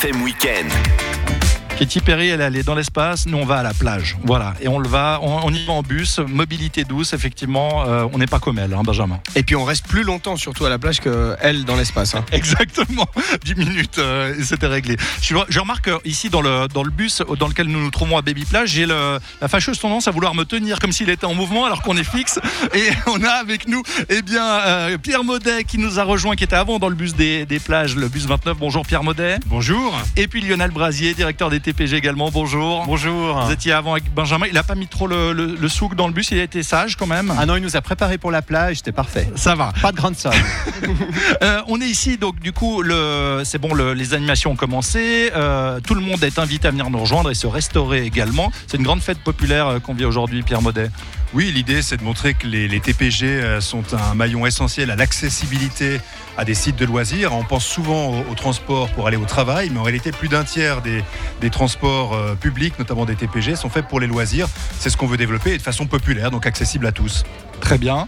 BFM Week-end. Katy Perry, elle est dans l'espace, nous on va à la plage. Voilà, et on y va en bus, mobilité douce, effectivement, on n'est pas comme elle, hein, Benjamin. Et puis on reste plus longtemps surtout à la plage qu'elle dans l'espace. Hein. Exactement, 10 minutes, et c'était réglé. Je remarque ici dans le bus dans lequel nous nous trouvons à Baby Plage, j'ai la fâcheuse tendance à vouloir me tenir comme s'il était en mouvement alors qu'on est fixe. Et on a avec nous Pierre Maudet qui nous a rejoint, qui était avant dans le bus des plages, le bus 29. Bonjour Pierre Maudet. Bonjour. Et puis Lionel Brasier, directeur des TPG également. Bonjour. Bonjour. Vous étiez avant avec Benjamin. Il n'a pas mis trop le souk dans le bus. Il a été sage quand même. Ah non, il nous a préparé pour la plage. C'était parfait. Ça va. Pas de grain de sable. On est ici, donc du coup, c'est bon, les animations ont commencé. Tout le monde est invité à venir nous rejoindre et se restaurer également. C'est une grande fête populaire qu'on vit aujourd'hui, Pierre Maudet. Oui, l'idée c'est de montrer que les TPG sont un maillon essentiel à l'accessibilité à des sites de loisirs. On pense souvent au transport pour aller au travail, mais en réalité plus d'un tiers des transports publics, notamment des TPG, sont faits pour les loisirs. C'est ce qu'on veut développer et de façon populaire, donc accessible à tous. Très bien.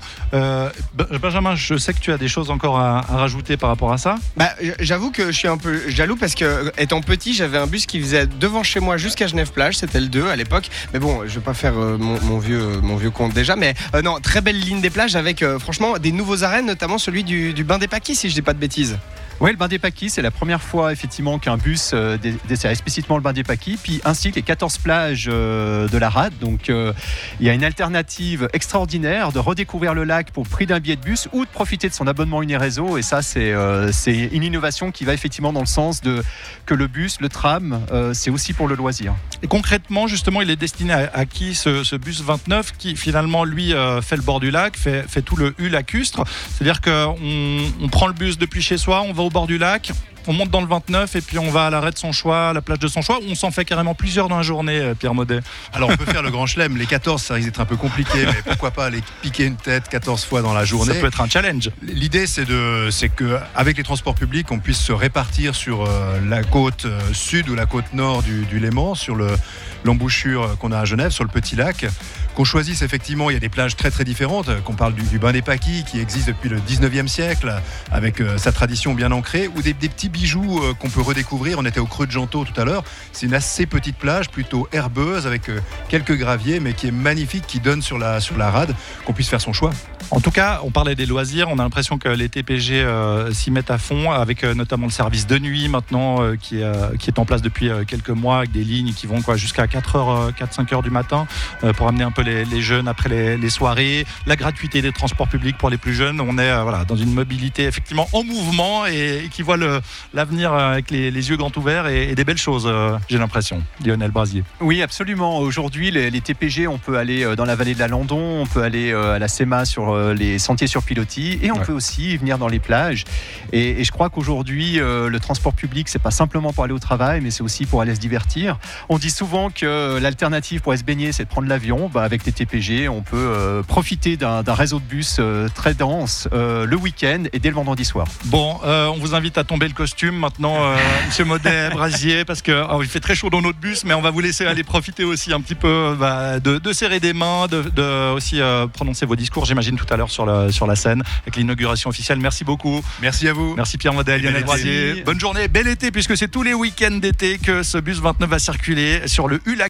Benjamin, je sais que tu as des choses encore à rajouter par rapport à ça. J'avoue que je suis un peu jaloux parce que étant petit, j'avais un bus qui faisait devant chez moi jusqu'à Genève-Plage, c'était le 2 à l'époque. Mais bon, je vais pas faire mon vieux compte déjà, mais non, très belle ligne des plages avec franchement des nouveaux arènes, notamment celui du bain des Paquis, si je dis pas de bêtises. Oui, le bain des Paquis, c'est la première fois effectivement qu'un bus dessert explicitement le bain des Paquis, puis ainsi que les 14 plages de la rade. Donc il y a une alternative extraordinaire de redécouvrir le lac pour le prix d'un billet de bus ou de profiter de son abonnement Uniréseau. Et ça, c'est une innovation qui va effectivement dans le sens que le bus, le tram, c'est aussi pour le loisir. Et concrètement, justement, il est destiné à qui ce bus 29 qui finalement, lui, fait le bord du lac, fait tout le U lacustre. C'est-à-dire qu'on prend le bus depuis chez soi, on va au bord du lac, on monte dans le 29 et puis on va à l'arrêt de son choix, à la plage de son choix, où on s'en fait carrément plusieurs dans la journée, Pierre Maudet. Alors on peut faire le grand chelem, les 14 ça risque d'être un peu compliqué, mais pourquoi pas aller piquer une tête 14 fois dans la journée. Ça peut être un challenge. L'idée c'est qu'avec les transports publics on puisse se répartir sur la côte sud ou la côte nord du Léman, sur l'embouchure qu'on a à Genève, sur le petit lac. Qu'on choisisse effectivement, il y a des plages très très différentes, qu'on parle du bain des Paquis qui existe depuis le 19e siècle avec sa tradition bien ancrée, ou des petits bijoux qu'on peut redécouvrir. On était au Creux de Gentot tout à l'heure, c'est une assez petite plage, plutôt herbeuse avec quelques graviers, mais qui est magnifique, qui donne sur la rade, qu'on puisse faire son choix. En tout cas, on parlait des loisirs, on a l'impression que les TPG s'y mettent à fond, avec notamment le service de nuit maintenant qui est en place depuis quelques mois, avec des lignes qui vont jusqu'à 4-5 heures du matin pour amener un peu les jeunes après les soirées, la gratuité des transports publics pour les plus jeunes. On est dans une mobilité effectivement en mouvement et qui voit l'avenir avec les yeux grands ouverts et des belles choses, j'ai l'impression. Lionel Brasier. Oui, absolument. Aujourd'hui, les TPG, on peut aller dans la vallée de la Landon, on peut aller à la SEMA sur les sentiers sur pilotis et on peut aussi venir dans les plages. Et je crois qu'aujourd'hui, le transport public, c'est pas simplement pour aller au travail, mais c'est aussi pour aller se divertir. On dit souvent que l'alternative pour aller se baigner, c'est de prendre l'avion. Avec les TPG, on peut profiter d'un réseau de bus très dense le week-end et dès le vendredi soir. Bon, on vous invite à tomber le costume maintenant, Monsieur Maudet, Brasier, parce qu'il fait très chaud dans notre bus, mais on va vous laisser aller profiter aussi un petit peu de serrer des mains, de aussi prononcer vos discours, j'imagine, tout à l'heure sur la scène, avec l'inauguration officielle. Merci beaucoup. Merci à vous. Merci Pierre Maudet, Lionel Brasier. Bonne journée, bel été, puisque c'est tous les week-ends d'été que ce bus 29 va circuler sur le U-Lac.